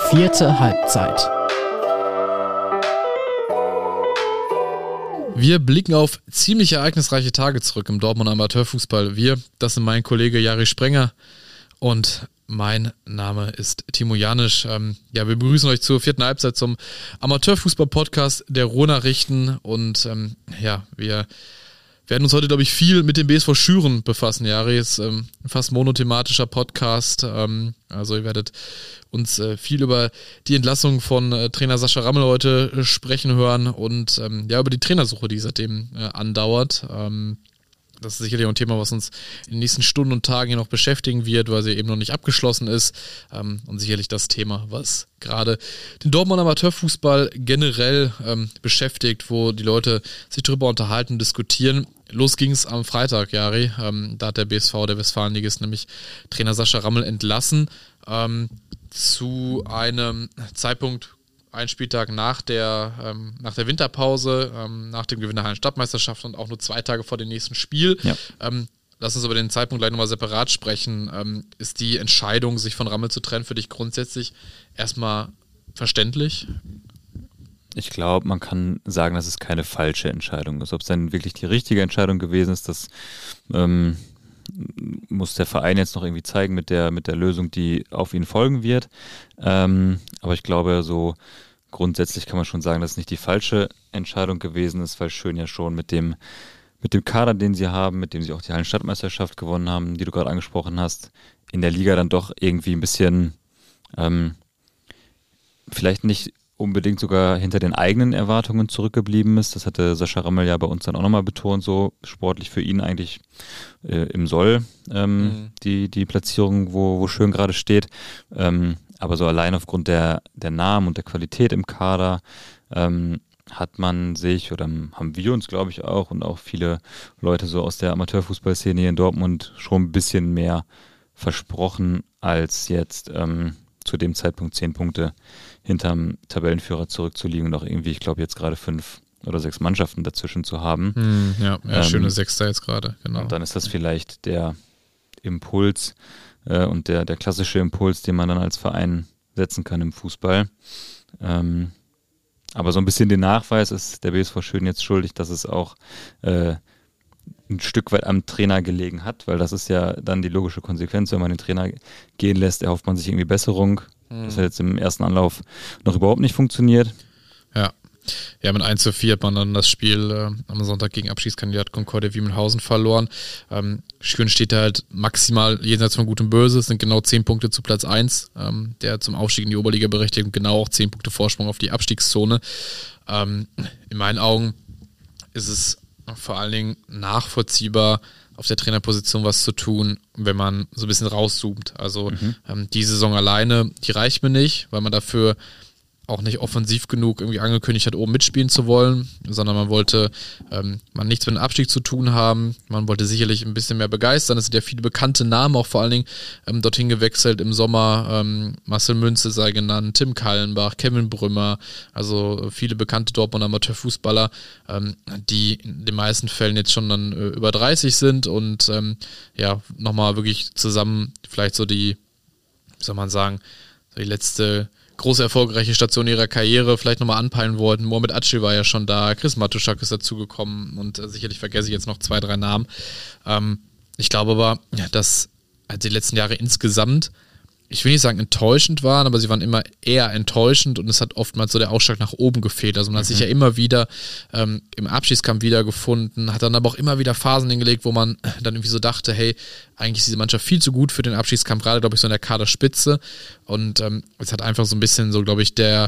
Vierte Halbzeit. Wir blicken auf ziemlich ereignisreiche Tage zurück im Dortmunder Amateurfußball. Das sind mein Kollege Jari Sprenger und mein Name ist Timo Janisch. Wir begrüßen euch zur vierten Halbzeit zum Amateurfußball-Podcast der Ruhrnachrichten und wir werden uns heute, glaube ich, viel mit dem BSV Schüren befassen. Jari ist ein fast monothematischer Podcast. Also ihr werdet uns viel über die Entlassung von Trainer Sascha Rammel heute sprechen hören und über die Trainersuche, die seitdem andauert. Das ist sicherlich auch ein Thema, was uns in den nächsten Stunden und Tagen hier noch beschäftigen wird, weil sie eben noch nicht abgeschlossen ist. Und sicherlich das Thema, was gerade den Dortmunder Amateurfußball generell beschäftigt, wo die Leute sich darüber unterhalten, diskutieren. Los ging es am Freitag, Jari. Da hat der BSV, der Westfalenligist, nämlich Trainer Sascha Rammel entlassen. Zu einem Zeitpunkt, ein Spieltag nach der Winterpause, nach dem Gewinn der Hallenstadtmeisterschaft und auch nur 2 Tage vor dem nächsten Spiel. Ja. Lass uns über den Zeitpunkt gleich nochmal separat sprechen. Ist die Entscheidung, sich von Rammel zu trennen, für dich grundsätzlich erstmal verständlich? Ich glaube, man kann sagen, dass es keine falsche Entscheidung ist. Ob es dann wirklich die richtige Entscheidung gewesen ist, das muss der Verein jetzt noch irgendwie zeigen mit der Lösung, die auf ihn folgen wird. Aber ich glaube, so grundsätzlich kann man schon sagen, dass es nicht die falsche Entscheidung gewesen ist, weil Schön ja schon mit dem Kader, den sie haben, mit dem sie auch die Hallenstadtmeisterschaft gewonnen haben, die du gerade angesprochen hast, in der Liga dann doch irgendwie ein bisschen vielleicht nicht unbedingt sogar hinter den eigenen Erwartungen zurückgeblieben ist. Das hatte Sascha Rammel ja bei uns dann auch nochmal betont, so sportlich für ihn eigentlich im Soll die Platzierung, wo Schön gerade steht. Aber so allein aufgrund der Namen und der Qualität im Kader hat man sich, oder haben wir uns, glaube ich, auch und auch viele Leute so aus der Amateurfußballszene hier in Dortmund schon ein bisschen mehr versprochen, als jetzt zu dem Zeitpunkt 10 Punkte hinterm Tabellenführer zurückzuliegen und auch irgendwie, ich glaube, jetzt gerade 5 oder 6 Mannschaften dazwischen zu haben. Schöne Sechster jetzt gerade, genau. Und dann ist das vielleicht der Impuls und der klassische Impuls, den man dann als Verein setzen kann im Fußball. Aber so ein bisschen den Nachweis ist der BSV Schön jetzt schuldig, dass es auch ein Stück weit am Trainer gelegen hat, weil das ist ja dann die logische Konsequenz, wenn man den Trainer gehen lässt, erhofft man sich irgendwie Besserung. Das hat jetzt im ersten Anlauf noch überhaupt nicht funktioniert. Ja, mit 1:4 hat man dann das Spiel am Sonntag gegen Abstiegskandidat Concordia Wiemelhausen verloren. Schön steht da halt maximal jenseits von Gut und Böse. Es sind genau 10 Punkte zu Platz 1, der zum Aufstieg in die Oberliga berechtigt und genau auch 10 Punkte Vorsprung auf die Abstiegszone. In meinen Augen ist es vor allen Dingen nachvollziehbar, auf der Trainerposition was zu tun, wenn man so ein bisschen rauszoomt. Also die Saison alleine, die reicht mir nicht, weil man dafür auch nicht offensiv genug irgendwie angekündigt hat, oben mitspielen zu wollen, sondern man wollte man nichts mit dem Abstieg zu tun haben. Man wollte sicherlich ein bisschen mehr begeistern. Es sind ja viele bekannte Namen auch vor allen Dingen dorthin gewechselt im Sommer. Marcel Münze sei genannt, Tim Kallenbach, Kevin Brümmer, also viele bekannte Dortmunder Amateurfußballer, die in den meisten Fällen jetzt schon dann über 30 sind und nochmal wirklich zusammen vielleicht so die, wie soll man sagen, so die letzte große erfolgreiche Station ihrer Karriere vielleicht nochmal anpeilen wollten. Mohamed Acil war ja schon da, Chris Matuschak ist dazugekommen und sicherlich vergesse ich jetzt noch 2, 3 Namen. Ich glaube aber, dass die letzten Jahre insgesamt, ich will nicht sagen enttäuschend waren, aber sie waren immer eher enttäuschend und es hat oftmals so der Ausschlag nach oben gefehlt. Also man hat sich ja immer wieder im Abschiedskampf wiedergefunden, hat dann aber auch immer wieder Phasen hingelegt, wo man dann irgendwie so dachte, hey, eigentlich ist diese Mannschaft viel zu gut für den Abschiedskampf, gerade, glaube ich, so in der Kaderspitze. Und es hat einfach so ein bisschen so, glaube ich, der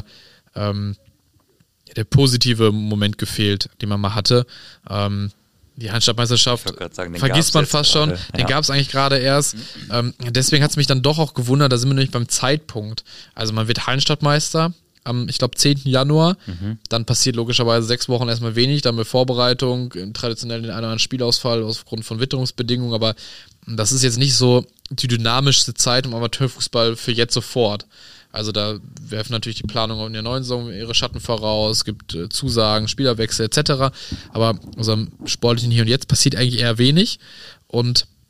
positive Moment gefehlt, den man mal hatte. Die Hallenstadtmeisterschaft vergisst man fast schon. Den gab es eigentlich gerade erst. Deswegen hat es mich dann doch auch gewundert, da sind wir nämlich beim Zeitpunkt. Also man wird Hallenstadtmeister am, ich glaube, 10. Januar. Dann passiert logischerweise 6 Wochen erstmal wenig, dann mit Vorbereitung, traditionell den einen oder anderen Spielausfall aufgrund von Witterungsbedingungen. Aber das ist jetzt nicht so die dynamischste Zeit im Amateurfußball für jetzt sofort. Also da werfen natürlich die Planungen in der neuen Saison ihre Schatten voraus, es gibt Zusagen, Spielerwechsel etc. Aber unserem sportlichen Hier und Jetzt passiert eigentlich eher wenig und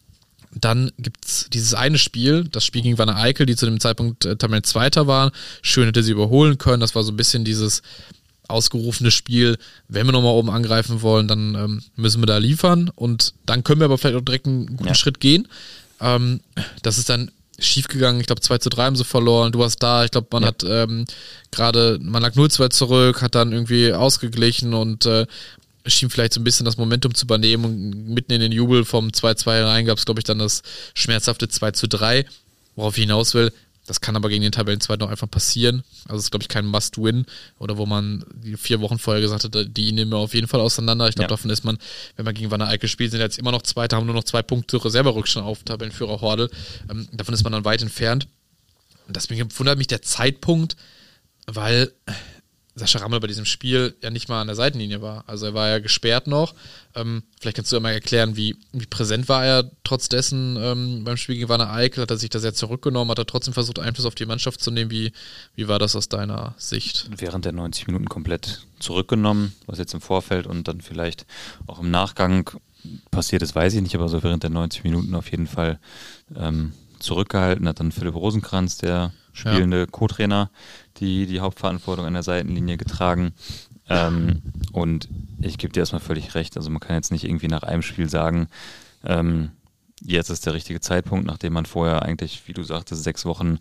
Dann gibt's dieses eine Spiel, das Spiel gegen Wanne Eickel, die zu dem Zeitpunkt Tabellenzweiter waren. Schön hätte sie überholen können. Das war so ein bisschen dieses ausgerufene Spiel. Wenn wir nochmal oben angreifen wollen, dann müssen wir da liefern. Und dann können wir aber vielleicht auch direkt einen guten Schritt gehen. Das ist dann schief gegangen. Ich glaube, 2:3 haben sie verloren. Du warst da. Ich glaube, man hat man lag 0-2 zurück, hat dann irgendwie ausgeglichen und schien vielleicht so ein bisschen das Momentum zu übernehmen und mitten in den Jubel vom 2:2 rein gab es, glaube ich, dann das schmerzhafte 2:3, worauf ich hinaus will. Das kann aber gegen den Tabellenzweiten noch einfach passieren. Also es ist, glaube ich, kein Must-Win oder wo man die 4 Wochen vorher gesagt hat, die nehmen wir auf jeden Fall auseinander. Ich glaube, davon ist man, wenn man gegen Wanne Eickel spielt, sind jetzt immer noch Zweiter, haben nur noch 2 Punkte Reserverückstand auf Tabellenführer Hordel. Davon ist man dann weit entfernt. Und deswegen wundert mich der Zeitpunkt, weil Sascha Rammel bei diesem Spiel ja nicht mal an der Seitenlinie war. Also er war ja gesperrt noch. Vielleicht kannst du ja mal erklären, wie präsent war er trotz dessen beim Spiel gegen Wanne Eickel? Hat er sich da sehr zurückgenommen? Hat er trotzdem versucht, Einfluss auf die Mannschaft zu nehmen? Wie war das aus deiner Sicht? Während der 90 Minuten komplett zurückgenommen, was jetzt im Vorfeld und dann vielleicht auch im Nachgang passiert ist, weiß ich nicht, aber so während der 90 Minuten auf jeden Fall zurückgehalten, hat dann Philipp Rosenkranz, der spielende Co-Trainer, die Hauptverantwortung an der Seitenlinie getragen. Und ich gebe dir erstmal völlig recht. Also man kann jetzt nicht irgendwie nach einem Spiel sagen, jetzt ist der richtige Zeitpunkt, nachdem man vorher eigentlich, wie du sagtest, 6 Wochen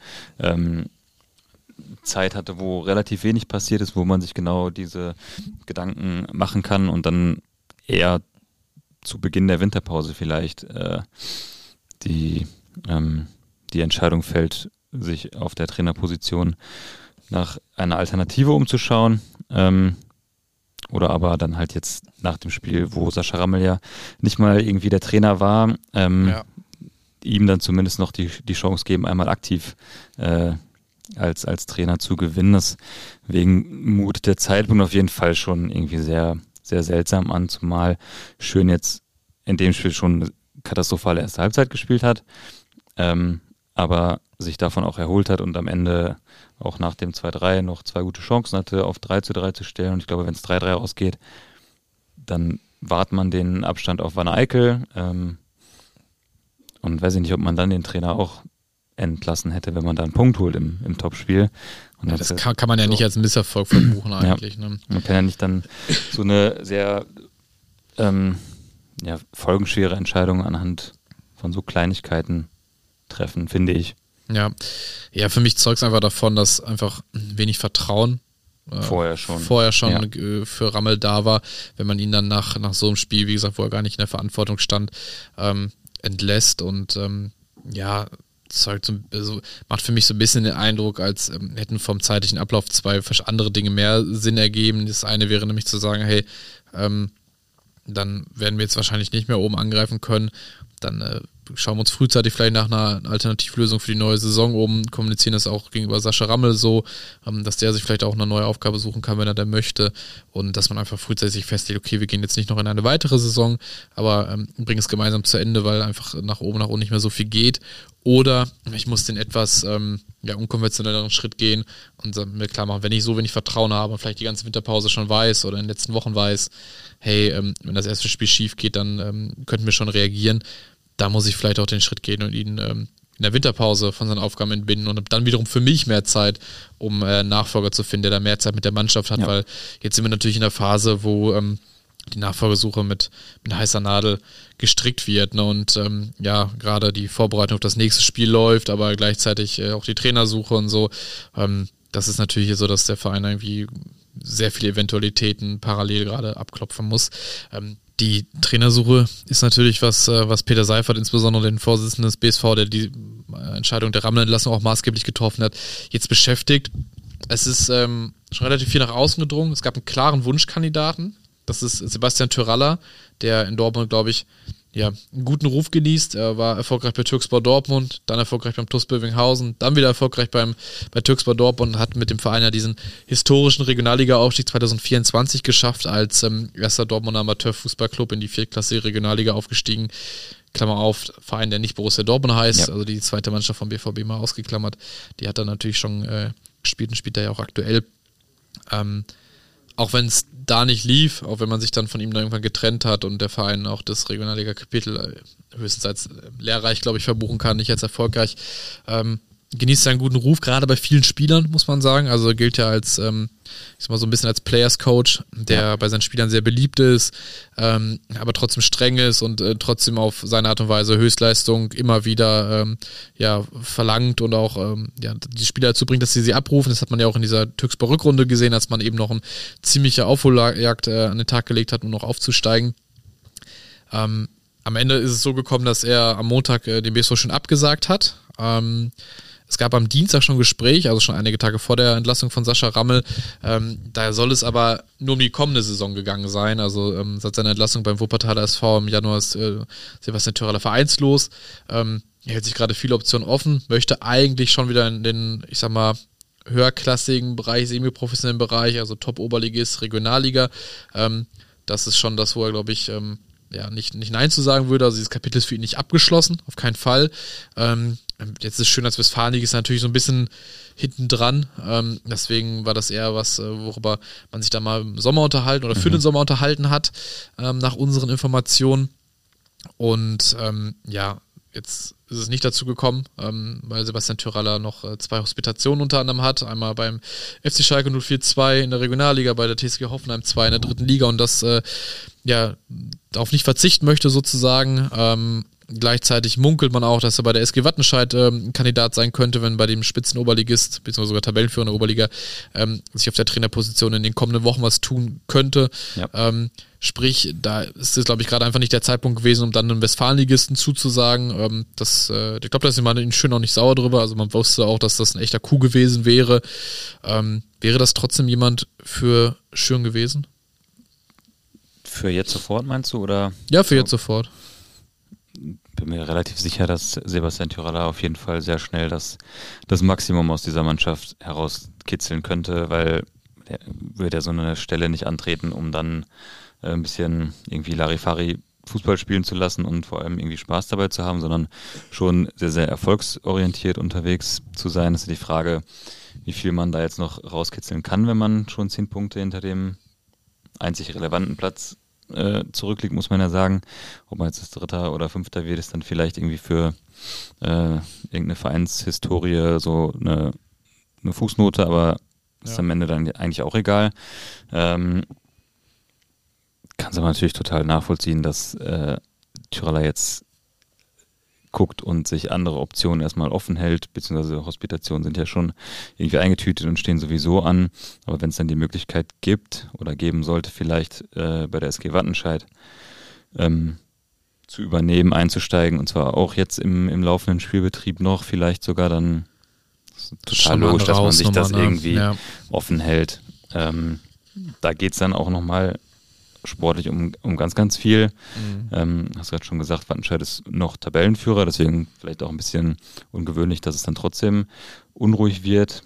Zeit hatte, wo relativ wenig passiert ist, wo man sich genau diese Gedanken machen kann und dann eher zu Beginn der Winterpause vielleicht die Entscheidung fällt, sich auf der Trainerposition nach einer Alternative umzuschauen, oder aber dann halt jetzt nach dem Spiel, wo Sascha Rammel ja nicht mal irgendwie der Trainer war, ihm dann zumindest noch die Chance geben, einmal aktiv als Trainer zu gewinnen. Deswegen mutet der Zeitpunkt auf jeden Fall schon irgendwie sehr, sehr seltsam an, zumal Schön jetzt in dem Spiel schon katastrophale erste Halbzeit gespielt hat, aber sich davon auch erholt hat und am Ende auch nach dem 2:3 noch 2 gute Chancen hatte, auf 3:3 zu stellen. Und ich glaube, wenn es 3:3 ausgeht, dann wahrt man den Abstand auf Wanne Eickel. Und weiß ich nicht, ob man dann den Trainer auch entlassen hätte, wenn man da einen Punkt holt im Topspiel. Und das kann man ja nicht als Misserfolg verbuchen eigentlich. Ja, ne? Man kann ja nicht dann so eine sehr folgenschwere Entscheidung anhand von so Kleinigkeiten treffen, finde ich. Ja, für mich zeugt es einfach davon, dass einfach wenig Vertrauen vorher schon für Rammel da war, wenn man ihn dann nach so einem Spiel, wie gesagt, wo er gar nicht in der Verantwortung stand, entlässt und macht für mich so ein bisschen den Eindruck, als hätten vom zeitlichen Ablauf 2 andere Dinge mehr Sinn ergeben. Das eine wäre nämlich zu sagen, hey, dann werden wir jetzt wahrscheinlich nicht mehr oben angreifen können, dann schauen wir uns frühzeitig vielleicht nach einer Alternativlösung für die neue Saison um, kommunizieren das auch gegenüber Sascha Rammel so, dass der sich vielleicht auch eine neue Aufgabe suchen kann, wenn er denn möchte und dass man einfach frühzeitig festlegt, okay, wir gehen jetzt nicht noch in eine weitere Saison, aber bringen es gemeinsam zu Ende, weil einfach nach oben nicht mehr so viel geht, oder ich muss den etwas unkonventionelleren Schritt gehen und mir klar machen, wenn ich Vertrauen habe und vielleicht die ganze Winterpause schon weiß oder in den letzten Wochen weiß, hey, wenn das erste Spiel schief geht, dann könnten wir schon reagieren. Da muss ich vielleicht auch den Schritt gehen und ihn in der Winterpause von seinen Aufgaben entbinden und dann wiederum für mich mehr Zeit, um Nachfolger zu finden, der da mehr Zeit mit der Mannschaft hat, weil jetzt sind wir natürlich in der Phase, wo die Nachfolgesuche mit heißer Nadel gestrickt wird, ne? Und gerade die Vorbereitung auf das nächste Spiel läuft, aber gleichzeitig auch die Trainersuche und so. Das ist natürlich so, dass der Verein irgendwie sehr viele Eventualitäten parallel gerade abklopfen muss. Die Trainersuche ist natürlich was Peter Seifert, insbesondere den Vorsitzenden des BSV, der die Entscheidung der Rammelentlassung auch maßgeblich getroffen hat, jetzt beschäftigt. Es ist schon relativ viel nach außen gedrungen. Es gab einen klaren Wunschkandidaten. Das ist Sebastian Tyralla, der in Dortmund, glaube ich, einen guten Ruf genießt. Er war erfolgreich bei Türkspor Dortmund, dann erfolgreich beim TuS Bövinghausen, dann wieder erfolgreich bei Türkspor Dortmund und hat mit dem Verein ja diesen historischen Regionalliga-Aufstieg 2024 geschafft, als erster Dortmunder Amateurfußballclub in die viertklassige Regionalliga aufgestiegen. Klammer auf, Verein, der nicht Borussia Dortmund heißt, also die zweite Mannschaft vom BVB mal ausgeklammert. Die hat er natürlich schon gespielt und spielt er ja auch aktuell. Auch wenn es da nicht lief, auch wenn man sich dann von ihm dann irgendwann getrennt hat und der Verein auch das Regionalliga-Kapitel höchstens als lehrreich, glaube ich, verbuchen kann, nicht als erfolgreich, genießt seinen guten Ruf, gerade bei vielen Spielern, muss man sagen. Also gilt ja als, ich sag mal so ein bisschen als Players-Coach, der bei seinen Spielern sehr beliebt ist, aber trotzdem streng ist und trotzdem auf seine Art und Weise Höchstleistung immer wieder verlangt und auch die Spieler dazu bringt, dass sie abrufen. Das hat man ja auch in dieser Türkspor-Rückrunde gesehen, als man eben noch eine ziemliche Aufholjagd an den Tag gelegt hat, um noch aufzusteigen. Am Ende ist es so gekommen, dass er am Montag den BSV schon abgesagt hat. Es gab am Dienstag schon ein Gespräch, also schon einige Tage vor der Entlassung von Sascha Rammel. Da soll es aber nur um die kommende Saison gegangen sein. Also seit seiner Entlassung beim Wuppertaler SV im Januar ist Sebastian Töreler vereinslos. Er hält sich gerade viele Optionen offen, möchte eigentlich schon wieder in den, ich sag mal, höherklassigen Bereich, semi-professionellen Bereich, also Top-Oberligist, Regionalliga. Das ist schon das, wo er, glaube ich, nicht Nein zu sagen würde. Also dieses Kapitel ist für ihn nicht abgeschlossen, auf keinen Fall. Jetzt ist schön, als Westfalenligist natürlich so ein bisschen hinten dran. Deswegen war das eher was, worüber man sich da mal im Sommer unterhalten oder für den Sommer unterhalten hat, nach unseren Informationen. Und jetzt ist es nicht dazu gekommen, weil Sebastian Töreler noch 2 Hospitationen unter anderem hat. Einmal beim FC Schalke 04-2 in der Regionalliga, bei der TSG Hoffenheim 2 in der 3. Liga und das darauf nicht verzichten möchte sozusagen. Gleichzeitig munkelt man auch, dass er bei der SG Wattenscheid Kandidat sein könnte, wenn bei dem Spitzenoberligist, beziehungsweise sogar Tabellenführer in der Oberliga, sich auf der Trainerposition in den kommenden Wochen was tun könnte. Ja. Sprich, da ist es, glaube ich, gerade einfach nicht der Zeitpunkt gewesen, um dann einem Westfalenligisten zuzusagen. Ich glaube, da ist man schön auch nicht sauer drüber. Also man wusste auch, dass das ein echter Coup gewesen wäre. Wäre das trotzdem jemand für Schürn gewesen? Für jetzt sofort meinst du, oder? Ja, für jetzt sofort. Bin mir relativ sicher, dass Sebastian Töreler auf jeden Fall sehr schnell das Maximum aus dieser Mannschaft herauskitzeln könnte, weil er würde ja so eine Stelle nicht antreten, um dann ein bisschen irgendwie Larifari Fußball spielen zu lassen und vor allem irgendwie Spaß dabei zu haben, sondern schon sehr, sehr erfolgsorientiert unterwegs zu sein. Das ist die Frage, wie viel man da jetzt noch rauskitzeln kann, wenn man schon 10 Punkte hinter dem einzig relevanten Platz zurückliegt, muss man ja sagen. Ob man jetzt das 3. oder 5. wird, ist dann vielleicht irgendwie für irgendeine Vereinshistorie so eine Fußnote, aber ist am Ende dann eigentlich auch egal. Kann es aber natürlich total nachvollziehen, dass Töreler jetzt guckt und sich andere Optionen erstmal offen hält, beziehungsweise Hospitationen sind ja schon irgendwie eingetütet und stehen sowieso an, aber wenn es dann die Möglichkeit gibt oder geben sollte, vielleicht bei der SG Wattenscheid zu übernehmen, einzusteigen und zwar auch jetzt im laufenden Spielbetrieb noch, vielleicht sogar dann total logisch, dass man sich das irgendwie offen hält. Da geht es dann auch nochmal sportlich um ganz, ganz viel. Hast gerade schon gesagt, Wattenscheid ist noch Tabellenführer, deswegen vielleicht auch ein bisschen ungewöhnlich, dass es dann trotzdem unruhig wird.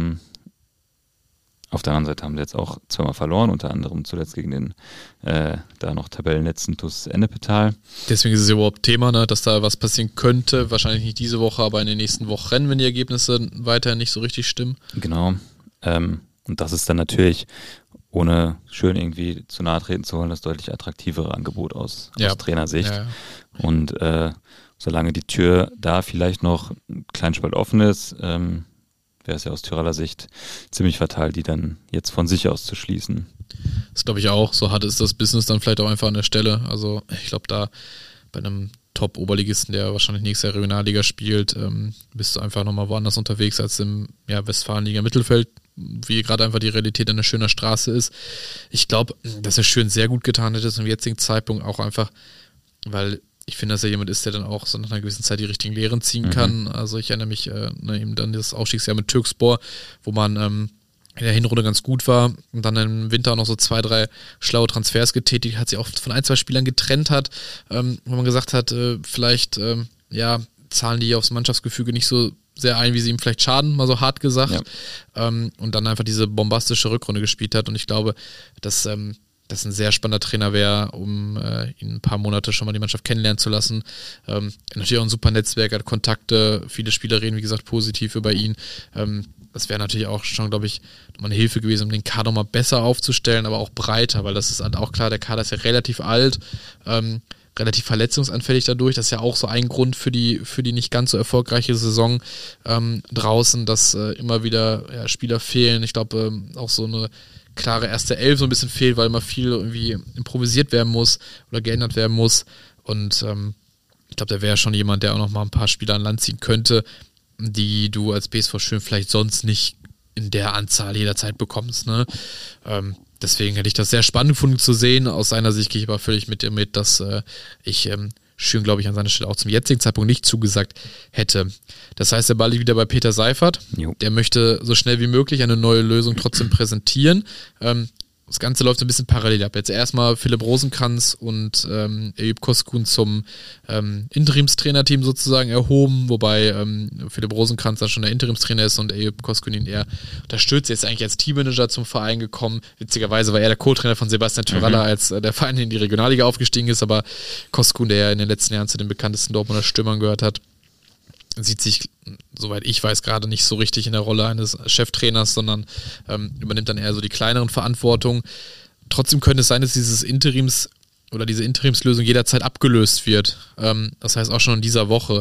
Auf der anderen Seite haben sie jetzt auch 2-mal verloren, unter anderem zuletzt gegen den da noch Tabellenletzten TuS Ennepetal. Deswegen ist es ja überhaupt Thema, ne, dass da was passieren könnte, wahrscheinlich nicht diese Woche, aber in den nächsten Wochen, wenn die Ergebnisse weiterhin nicht so richtig stimmen. Genau. Und das ist dann natürlich, ohne schön irgendwie zu nahe treten zu wollen, das deutlich attraktivere Angebot aus Trainersicht. Ja. Und solange die Tür da vielleicht noch ein kleinen Spalt offen ist, wäre es ja aus Tyraler Sicht ziemlich fatal, die dann jetzt von sich aus zu schließen. Das glaube ich auch. So hart ist das Business dann vielleicht auch einfach an der Stelle. Also ich glaube, da bei einem Top-Oberligisten, der wahrscheinlich nächstes Jahr Regionalliga spielt, bist du einfach nochmal woanders unterwegs als im Westfalenliga Mittelfeld, wie gerade einfach die Realität an der Schöner Straße ist. Ich glaube, dass er schön sehr gut getan hätte zum jetzigen Zeitpunkt, auch einfach, weil ich finde, dass er jemand ist, der dann auch so nach einer gewissen Zeit die richtigen Lehren ziehen kann. Also ich erinnere mich eben dann das Aufstiegsjahr mit Türkspor, wo man in der Hinrunde ganz gut war und dann im Winter auch noch so 2, 3 schlaue Transfers getätigt hat, sich auch von 1, 2 Spielern getrennt hat, wo man gesagt hat, vielleicht zahlen die aufs Mannschaftsgefüge nicht so sehr ein, wie sie ihm vielleicht schaden, mal so hart gesagt. Ja. Und dann einfach diese bombastische Rückrunde gespielt hat. Und ich glaube, dass das ein sehr spannender Trainer wäre, um ihn ein paar Monate schon mal die Mannschaft kennenlernen zu lassen. Natürlich auch ein super Netzwerk, hat Kontakte, viele Spieler reden, wie gesagt, positiv über ihn. das wäre natürlich auch schon, glaube ich, nochmal eine Hilfe gewesen, um den Kader mal besser aufzustellen, aber auch breiter, weil das ist halt auch klar, der Kader ist ja relativ alt, relativ verletzungsanfällig dadurch. Das ist ja auch so ein Grund für die nicht ganz so erfolgreiche Saison draußen, dass immer wieder Spieler fehlen. Ich glaube, auch so eine klare erste Elf so ein bisschen fehlt, weil immer viel irgendwie improvisiert werden muss oder geändert werden muss. Und ich glaube, da wäre schon jemand, der auch noch mal ein paar Spieler an Land ziehen könnte, die du als BSV Schön vielleicht sonst nicht in der Anzahl jederzeit bekommst. Ne? Deswegen hätte ich das sehr spannend gefunden zu sehen. Aus seiner Sicht gehe ich aber völlig mit dir mit, dass ich Schön, glaube ich, an seiner Stelle auch zum jetzigen Zeitpunkt nicht zugesagt hätte. Das heißt, der Ball liegt wieder bei Peter Seifert. Jo. Der möchte so schnell wie möglich eine neue Lösung trotzdem präsentieren. Das Ganze läuft so ein bisschen parallel ab. Jetzt erstmal Philipp Rosenkranz und Eyüp Koskun zum Interimstrainerteam sozusagen erhoben, wobei Philipp Rosenkranz dann schon der Interimstrainer ist und Eyüp Koskun ihn eher unterstützt. Jetzt eigentlich als Teammanager zum Verein gekommen. Witzigerweise war er der Co-Trainer von Sebastian Tyralla, als der Verein in die Regionalliga aufgestiegen ist, aber Koskun, der ja in den letzten Jahren zu den bekanntesten Dortmunder Stürmern gehört hat, sieht sich, soweit ich weiß, gerade nicht so richtig in der Rolle eines Cheftrainers, sondern übernimmt dann eher so die kleineren Verantwortungen. Trotzdem könnte es sein, dass diese Interimslösung jederzeit abgelöst wird. Das heißt auch schon in dieser Woche.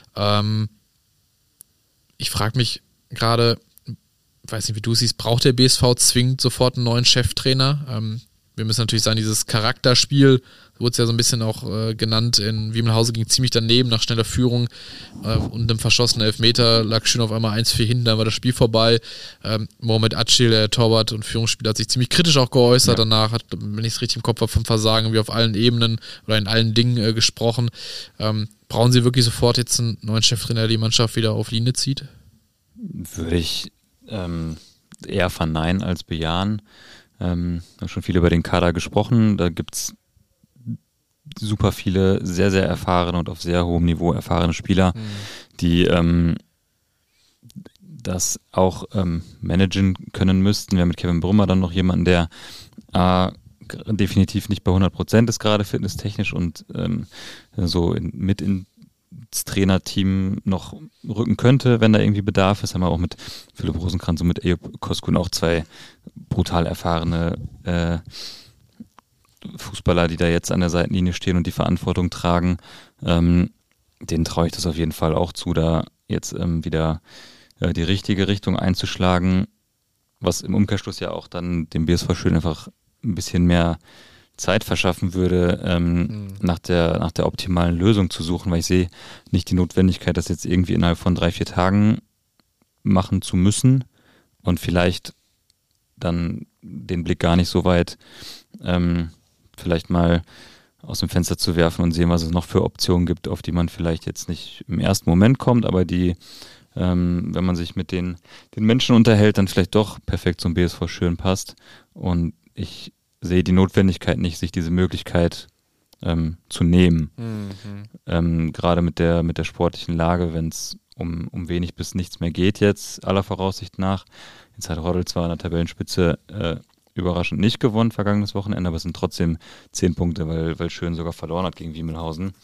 Ich frage mich gerade, weiß nicht, wie du es siehst, braucht der BSV zwingend sofort einen neuen Cheftrainer? Wir müssen natürlich sagen, dieses Charakterspiel, wurde es ja so ein bisschen auch genannt, in Wiemelhausen ging ziemlich daneben, nach schneller Führung und einem verschossenen Elfmeter lag Schön auf einmal 1-4 hinten, dann war das Spiel vorbei. Mohamed Acil, der Torwart und Führungsspieler, hat sich ziemlich kritisch auch geäußert, danach hat, wenn ich es richtig im Kopf habe, vom Versagen wie auf allen Ebenen oder in allen Dingen gesprochen. Brauchen Sie wirklich sofort jetzt einen neuen Cheftrainer, der die Mannschaft wieder auf Linie zieht? Würde ich eher verneinen als bejahen. Haben schon viel über den Kader gesprochen. Da gibt es super viele sehr, sehr erfahrene und auf sehr hohem Niveau erfahrene Spieler, die das auch managen können müssten. Wir haben mit Kevin Brümmer dann noch jemanden, der definitiv nicht bei 100% ist, gerade fitnesstechnisch und mit ins Trainerteam noch rücken könnte, wenn da irgendwie Bedarf ist. Haben wir auch mit Philipp Rosenkranz und mit Eyüp Koskun auch zwei brutal erfahrene Fußballer, die da jetzt an der Seitenlinie stehen und die Verantwortung tragen. Denen traue ich das auf jeden Fall auch zu, da jetzt wieder die richtige Richtung einzuschlagen, was im Umkehrschluss ja auch dann dem BSV Schön einfach ein bisschen mehr Zeit verschaffen würde, nach der optimalen Lösung zu suchen, weil ich sehe nicht die Notwendigkeit, das jetzt irgendwie innerhalb von 3-4 Tagen machen zu müssen und vielleicht dann den Blick gar nicht so weit vielleicht mal aus dem Fenster zu werfen und sehen, was es noch für Optionen gibt, auf die man vielleicht jetzt nicht im ersten Moment kommt, aber die, wenn man sich mit den Menschen unterhält, dann vielleicht doch perfekt zum BSV Schön passt. Und ich sehe die Notwendigkeit nicht, sich diese Möglichkeit zu nehmen. Gerade mit der sportlichen Lage, wenn es um wenig bis nichts mehr geht jetzt, aller Voraussicht nach. Jetzt hat Roddel zwar an der Tabellenspitze überraschend nicht gewonnen, vergangenes Wochenende, aber es sind trotzdem 10 Punkte, weil Schön sogar verloren hat gegen Wiemelhausen.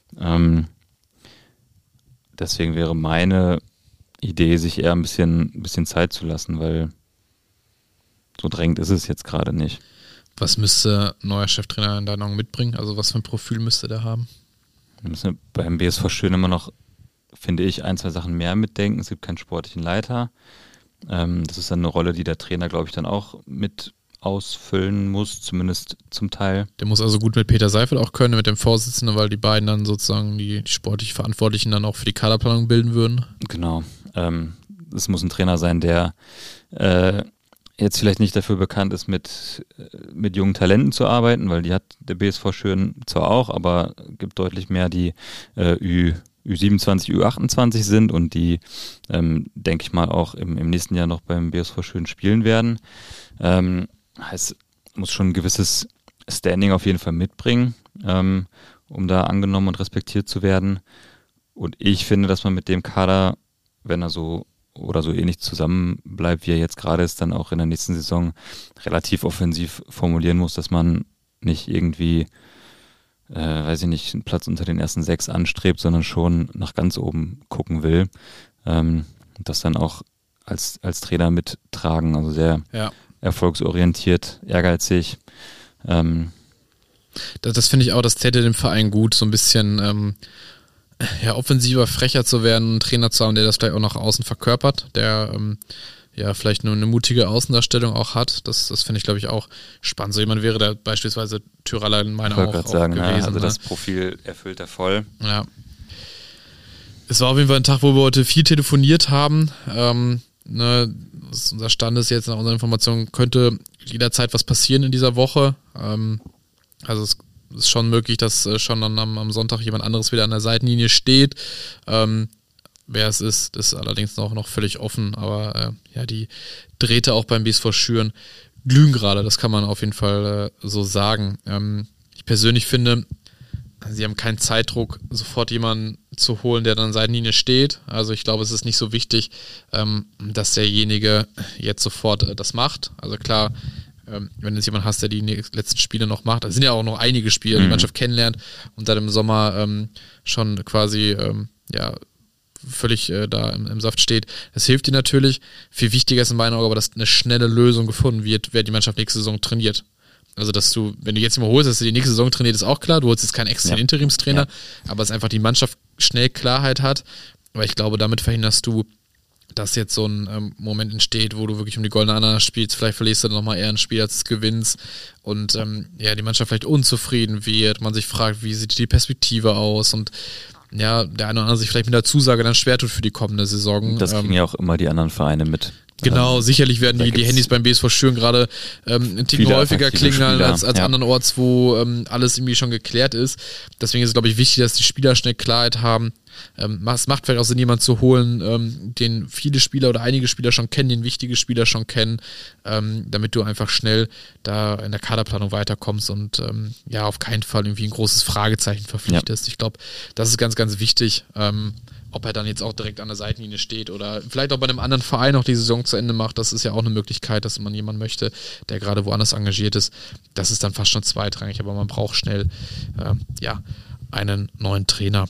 Deswegen wäre meine Idee, sich eher ein bisschen Zeit zu lassen, weil so drängend ist es jetzt gerade nicht. Was müsste ein neuer Cheftrainer in deiner Meinung mitbringen? Also was für ein Profil müsste der haben? Wir müssen beim BSV Schön immer noch, finde ich, 1-2 Sachen mehr mitdenken. Es gibt keinen sportlichen Leiter. Das ist dann eine Rolle, die der Trainer, glaube ich, dann auch mit ausfüllen muss, zumindest zum Teil. Der muss also gut mit Peter Seifert auch können, mit dem Vorsitzenden, weil die beiden dann sozusagen die sportlich Verantwortlichen dann auch für die Kaderplanung bilden würden. Genau. Es muss ein Trainer sein, der jetzt vielleicht nicht dafür bekannt ist, mit jungen Talenten zu arbeiten, weil die hat der BSV Schön zwar auch, aber gibt deutlich mehr, die Ü27, Ü28 sind und die, denke ich mal, auch im nächsten Jahr noch beim BSV Schön spielen werden. Heißt, muss schon ein gewisses Standing auf jeden Fall mitbringen, um da angenommen und respektiert zu werden. Und ich finde, dass man mit dem Kader, wenn er so oder so ähnlich zusammen bleibt, wie er jetzt gerade ist, dann auch in der nächsten Saison relativ offensiv formulieren muss, dass man nicht irgendwie, weiß ich nicht, einen Platz unter den ersten 6 anstrebt, sondern schon nach ganz oben gucken will. Das dann auch als Trainer mittragen. Also sehr erfolgsorientiert, ehrgeizig. Das finde ich auch, das täte dem Verein gut, so ein bisschen offensiver, frecher zu werden, einen Trainer zu haben, der das vielleicht auch nach außen verkörpert, der vielleicht nur eine mutige Außendarstellung auch hat. Das finde ich, glaube ich, auch spannend. So jemand wäre da beispielsweise Tyraller in meiner Augen auch sagen, gewesen. Also das Profil erfüllt er voll. Ja. Es war auf jeden Fall ein Tag, wo wir heute viel telefoniert haben. Unser Stand ist jetzt nach unseren Informationen, könnte jederzeit was passieren in dieser Woche. Also es ist schon möglich, dass schon dann am Sonntag jemand anderes wieder an der Seitenlinie steht. Wer es ist allerdings noch völlig offen. Aber die Drähte auch beim BSV Schüren glühen gerade. Das kann man auf jeden Fall so sagen. Ich persönlich finde, sie haben keinen Zeitdruck, sofort jemanden zu holen, der dann an der Seitenlinie steht. Also ich glaube, es ist nicht so wichtig, dass derjenige jetzt sofort das macht. Also klar, wenn du jetzt jemanden hast, der die letzten Spiele noch macht, da sind ja auch noch einige Spiele, die Mannschaft kennenlernt und dann im Sommer schon quasi völlig da im Saft steht. Das hilft dir natürlich. Viel wichtiger ist in meinen Augen aber, dass eine schnelle Lösung gefunden wird, wer die Mannschaft nächste Saison trainiert. Also, dass du, wenn du jetzt immer holst, dass du die nächste Saison trainiert, ist auch klar. Du holst jetzt keinen externen Interimstrainer, aber dass einfach die Mannschaft schnell Klarheit hat. Aber ich glaube, damit verhinderst du, dass jetzt so ein Moment entsteht, wo du wirklich um die goldene Ananas spielst. Vielleicht verlierst du dann nochmal eher ein Spiel, als es gewinnst. Und die Mannschaft vielleicht unzufrieden wird. Man sich fragt, wie sieht die Perspektive aus? Und der eine oder andere sich vielleicht mit der Zusage dann schwer tut für die kommende Saison. Das kriegen ja auch immer die anderen Vereine mit. Genau, sicherlich werden die Handys beim BSV Schüren gerade ein Ticken häufiger klingeln als andernorts, wo alles irgendwie schon geklärt ist. Deswegen ist es, glaube ich, wichtig, dass die Spieler schnell Klarheit haben. Es macht vielleicht auch Sinn, jemanden zu holen, den viele Spieler oder einige Spieler schon kennen, den wichtige Spieler schon kennen, damit du einfach schnell da in der Kaderplanung weiterkommst und auf keinen Fall irgendwie ein großes Fragezeichen verpflichtest. Ich glaube, das ist ganz, ganz wichtig. Ob er dann jetzt auch direkt an der Seitenlinie steht oder vielleicht auch bei einem anderen Verein auch die Saison zu Ende macht, das ist ja auch eine Möglichkeit, dass man jemanden möchte, der gerade woanders engagiert ist. Das ist dann fast schon zweitrangig, aber man braucht schnell einen neuen Trainer.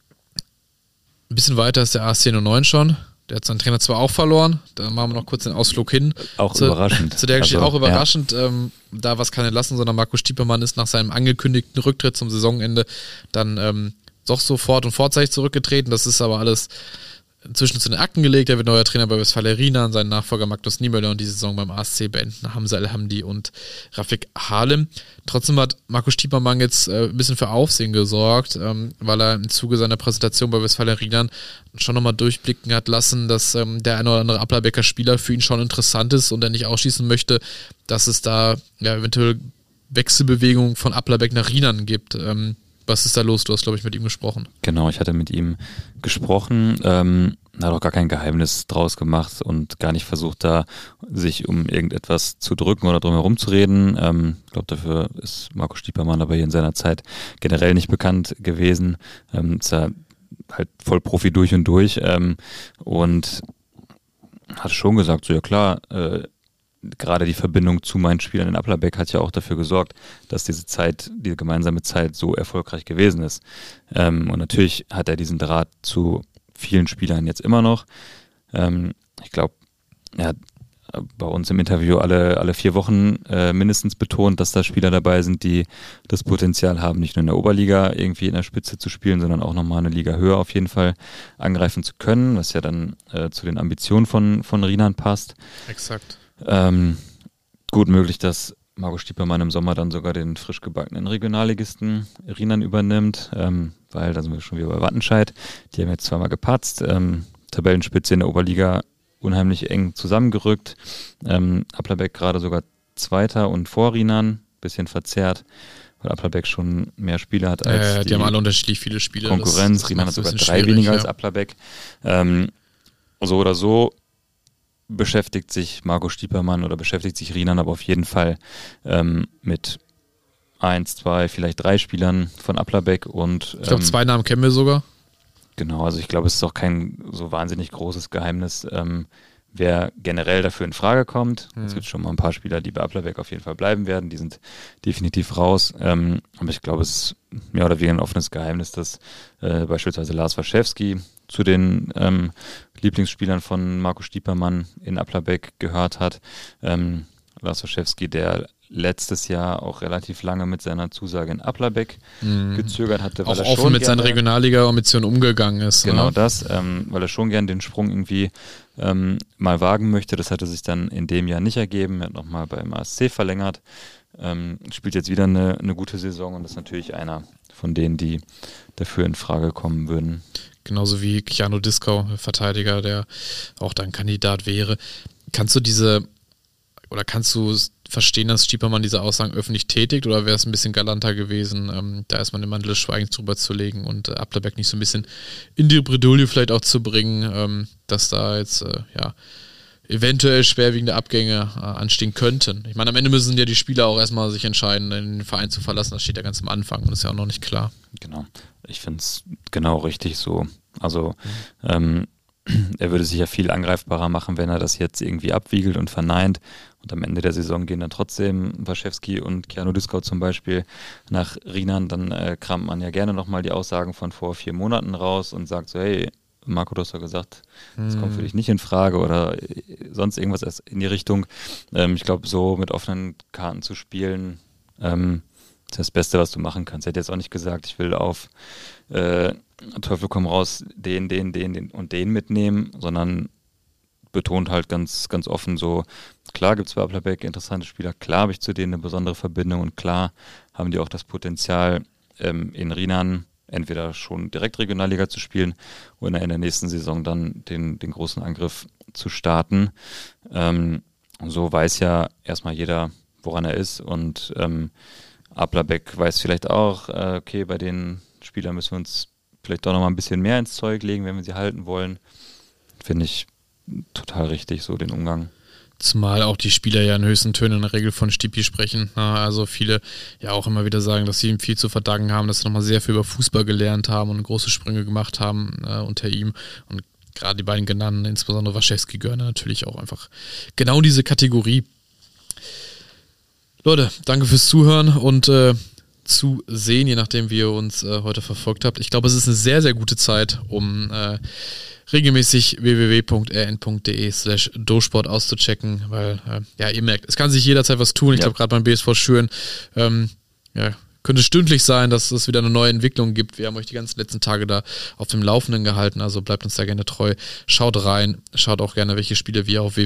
Ein bisschen weiter ist der AS 1009 schon. Der hat seinen Trainer zwar auch verloren, da machen wir noch kurz den Ausflug hin. Auch überraschend. Zu der Geschichte auch überraschend. Da was kann er lassen, sondern Marco Stiepermann ist nach seinem angekündigten Rücktritt zum Saisonende dann doch sofort und vorzeitig zurückgetreten. Das ist aber alles inzwischen zu den Akten gelegt. Er wird neuer Trainer bei Westfalia Rienan, sein Nachfolger Magnus Niemöller und die Saison beim ASC beenden Hamza El-Hamdi und Rafik Halim. Trotzdem hat Marco Stiepermann jetzt ein bisschen für Aufsehen gesorgt, weil er im Zuge seiner Präsentation bei Westfalia Rienan schon nochmal durchblicken hat lassen, dass der eine oder andere Applerbecker Spieler für ihn schon interessant ist und er nicht ausschließen möchte, dass es da eventuell Wechselbewegungen von Applerbeck nach Rienan gibt. Was ist da los? Du hast, glaube ich, mit ihm gesprochen. Genau, ich hatte mit ihm gesprochen, hat auch gar kein Geheimnis draus gemacht und gar nicht versucht, da sich um irgendetwas zu drücken oder drum herum zu reden. Ich glaube, dafür ist Marco Stiepermann aber hier in seiner Zeit generell nicht bekannt gewesen. Ist ja halt voll Profi durch und durch und hat schon gesagt, so ja klar, gerade die Verbindung zu meinen Spielern in Applerbeck hat ja auch dafür gesorgt, dass diese gemeinsame Zeit so erfolgreich gewesen ist. Und natürlich hat er diesen Draht zu vielen Spielern jetzt immer noch. Ich glaube, er hat bei uns im Interview alle 4 Wochen mindestens betont, dass da Spieler dabei sind, die das Potenzial haben, nicht nur in der Oberliga irgendwie in der Spitze zu spielen, sondern auch nochmal eine Liga höher auf jeden Fall angreifen zu können, was ja dann zu den Ambitionen von Rienan passt. Exakt. Gut möglich, dass Marco Stiepermann im Sommer dann sogar den frisch gebackenen Regionalligisten Rienan übernimmt, weil da sind wir schon wieder bei Wattenscheid. Die haben jetzt zweimal gepatzt, Tabellenspitze in der Oberliga unheimlich eng zusammengerückt, Applerbeck gerade sogar Zweiter und vor Rienan, bisschen verzerrt, weil Applerbeck schon mehr Spieler hat als die haben alle unterschiedlich viele Spieler. Konkurrenz. Rienan hat sogar 3 weniger als Applerbeck. So oder so beschäftigt sich Marco Stiepermann oder beschäftigt sich Rienan aber auf jeden Fall mit 1, 2, vielleicht 3 Spielern von Applerbeck und ich glaube 2 Namen kennen wir sogar. Genau, also ich glaube, es ist auch kein so wahnsinnig großes Geheimnis, wer generell dafür in Frage kommt. Es gibt schon mal ein paar Spieler, die bei Applerbeck auf jeden Fall bleiben werden. Die sind definitiv raus. Aber ich glaube, es ist mehr oder weniger ein offenes Geheimnis, dass beispielsweise Lars Waschewski zu den Lieblingsspielern von Marco Stiepermann in Applerbeck gehört hat. Lars Waschewski, der letztes Jahr auch relativ lange mit seiner Zusage in Applerbeck gezögert hatte. Weil auch er offen mit seinen Regionalliga-Ambitionen umgegangen ist. Genau das, weil er schon gern den Sprung irgendwie mal wagen möchte. Das hatte sich dann in dem Jahr nicht ergeben. Er hat nochmal beim ASC verlängert, spielt jetzt wieder eine gute Saison und ist natürlich einer von denen, die dafür in Frage kommen würden. Genauso wie Keanu Dieskau, Verteidiger, der auch dann Kandidat wäre. Kannst du verstehen, dass Stiepermann diese Aussagen öffentlich tätigt, oder wäre es ein bisschen galanter gewesen, da erstmal den Mantel des Schweigens drüber zu legen und Applerbeck nicht so ein bisschen in die Bredouille vielleicht auch zu bringen, dass da jetzt eventuell schwerwiegende Abgänge anstehen könnten. Ich meine, am Ende müssen ja die Spieler auch erstmal sich entscheiden, den Verein zu verlassen. Das steht ja ganz am Anfang und ist ja auch noch nicht klar. Genau, ich finde es genau richtig so. Also er würde sich ja viel angreifbarer machen, wenn er das jetzt irgendwie abwiegelt und verneint. Und am Ende der Saison gehen dann trotzdem Waschewski und Keanu Dieskau zum Beispiel nach Rienan. Dann kramt man ja gerne nochmal die Aussagen von vor 4 Monaten raus und sagt so, hey, Marco, du hast ja gesagt, das kommt für dich nicht in Frage oder sonst irgendwas erst in die Richtung. Ich glaube, so mit offenen Karten zu spielen, ist das Beste, was du machen kannst. Er hat jetzt auch nicht gesagt, ich will auf Teufel komm raus, den und den mitnehmen, sondern betont halt ganz, ganz offen so, klar gibt es bei Applerbeck interessante Spieler, klar habe ich zu denen eine besondere Verbindung und klar haben die auch das Potenzial, in Rienan entweder schon direkt Regionalliga zu spielen oder in der nächsten Saison dann den großen Angriff zu starten. So weiß ja erstmal jeder, woran er ist, und Applerbeck weiß vielleicht auch, okay, bei den Spielern müssen wir uns vielleicht doch noch mal ein bisschen mehr ins Zeug legen, wenn wir sie halten wollen. Finde ich total richtig, so den Umgang. Zumal auch die Spieler ja in höchsten Tönen in der Regel von Stiepi sprechen. Also viele ja auch immer wieder sagen, dass sie ihm viel zu verdanken haben, dass sie nochmal sehr viel über Fußball gelernt haben und große Sprünge gemacht haben unter ihm. Und gerade die beiden genannten, insbesondere Waschewski, gehören natürlich auch einfach genau in diese Kategorie. Leute, danke fürs Zuhören und zu sehen, je nachdem, wie ihr uns heute verfolgt habt. Ich glaube, es ist eine sehr, sehr gute Zeit, um regelmäßig www.rn.de/dosport auszuchecken, weil, ihr merkt, es kann sich jederzeit was tun. Ich glaube, gerade beim BSV Schüren, könnte stündlich sein, dass es wieder eine neue Entwicklung gibt. Wir haben euch die ganzen letzten Tage da auf dem Laufenden gehalten, also bleibt uns da gerne treu. Schaut rein, schaut auch gerne, welche Spiele wir auf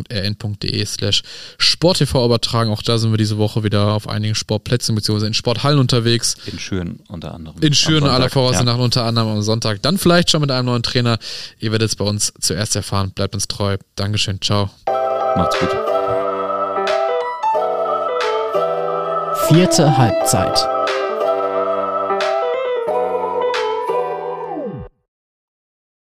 www.rn.de/sporttv übertragen. Auch da sind wir diese Woche wieder auf einigen Sportplätzen bzw. in Sporthallen unterwegs. In Schüren unter anderem. In Schüren aller Voraussicht nach unter anderem am Sonntag. Dann vielleicht schon mit einem neuen Trainer. Ihr werdet es bei uns zuerst erfahren. Bleibt uns treu. Dankeschön. Ciao. Macht's gut. 4. Halbzeit.